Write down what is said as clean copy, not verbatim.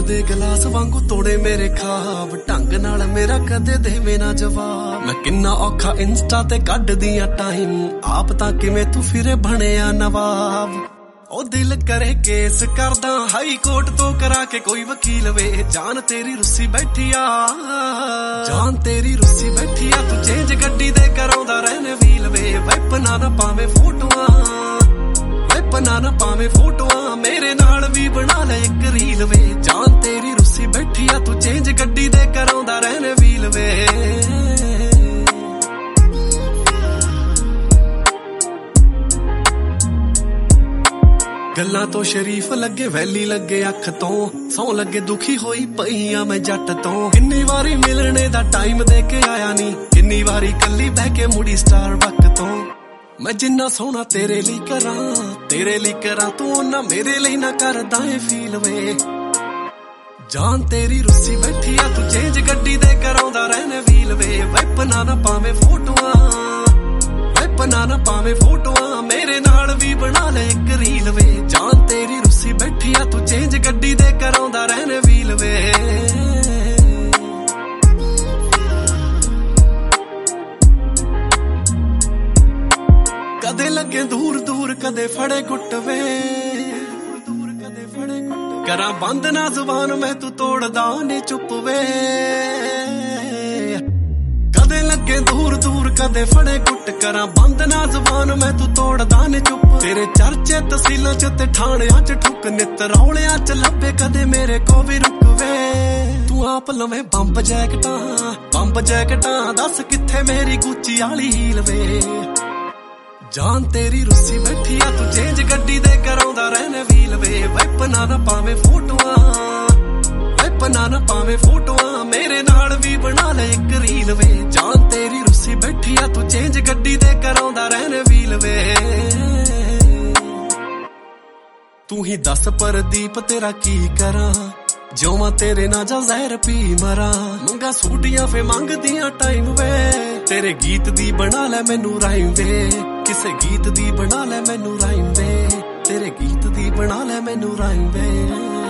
दे गलास वांगू तोड़े मेरे खाब ढंग नाल मेरा कदे देवे ना जवाब मैं किन्ना औखा इंस्टा ते कढ दियां टाइम आप तां किवें तू फिरे बणिया नवाब ओ दिल करे केस करदा हाई कोर्ट तो करा के कोई वकील वे जान तेरी रुस्सी बैठी आ जान तेरी रुस्सी बैठी आ तू चेंज गड्डी दे कराउंदा रहने व्हील वे वैपना ना पावे फोटोआं वैपना ना पावे फोटोआं मेरे नाल भी बना ले एक रील वे जान तेरी रुस्सी बैठी आ तू चेंज गड्डी दे कराउंदा रहने व्हील वे गल्लां तो शरीफ लगे वैली लगे अख तो सौ लगे दुखी होई पईया मैं जट तो किन्नी वारी मिलने दा टाइम दे के आया नी किन्नी वारी कल्ली बह के मुड़ी स्टारबक तो मैं जिन्ना सोना तेरे लिए करा तू ना मेरे लिए ना करदा ऐ फील वे जान तेरी रुस्सी बैठी आ तू चेंज गड्डी दे कराउंदा रहने व्हील वे वैपना ना पावे फोटोआं वैपना ना पावे फोटोआं मेरे नाल भी बना ले एक रील वे जान तेरी रुस्सी बैठी आ तू चेंज गड्डी दे कराउंदा रहने व्हील वे कदे लगे दूर दूर कदे फड़े गुट वे करा बंद ना जुबान मैं तू तोड़दा ने चुप वे कदे लगे दूर दूर कदे फड़े गुट करा बंद ना जुबान मैं तू तोड़दा ने चुप तेरे चर्चे तहसीलां च ते ठाणियां च ठुक नित रौलियां च लभे कदे मेरे को भी रुक वे तू आप लवे बंब जैकटां दस किथे मेरी गुच्ची आली हील वे जान तेरी रुस्सी बैठी आ तू चेंज गड्डी दे कराउंदा रहने व्हील वे वैपना ना पावे फोटोआं मेरे नाल भी बना ले एक रील वे जान तेरी रुस्सी बैठी आ तू चेंज गड्डी दे कराउंदा रहने व्हील वे तू ही दस परदीप तेरा की करा जो मैं तेरे ना जा जहर पी मरा मंगा सूटियां फे मंगदियां टाइम वे तेरे गीत दी बना ले मैनू राइम वे किसे गीत दी बना ले मैनू राइम वे तेरे गीत दी बना ले मैनू राइम वे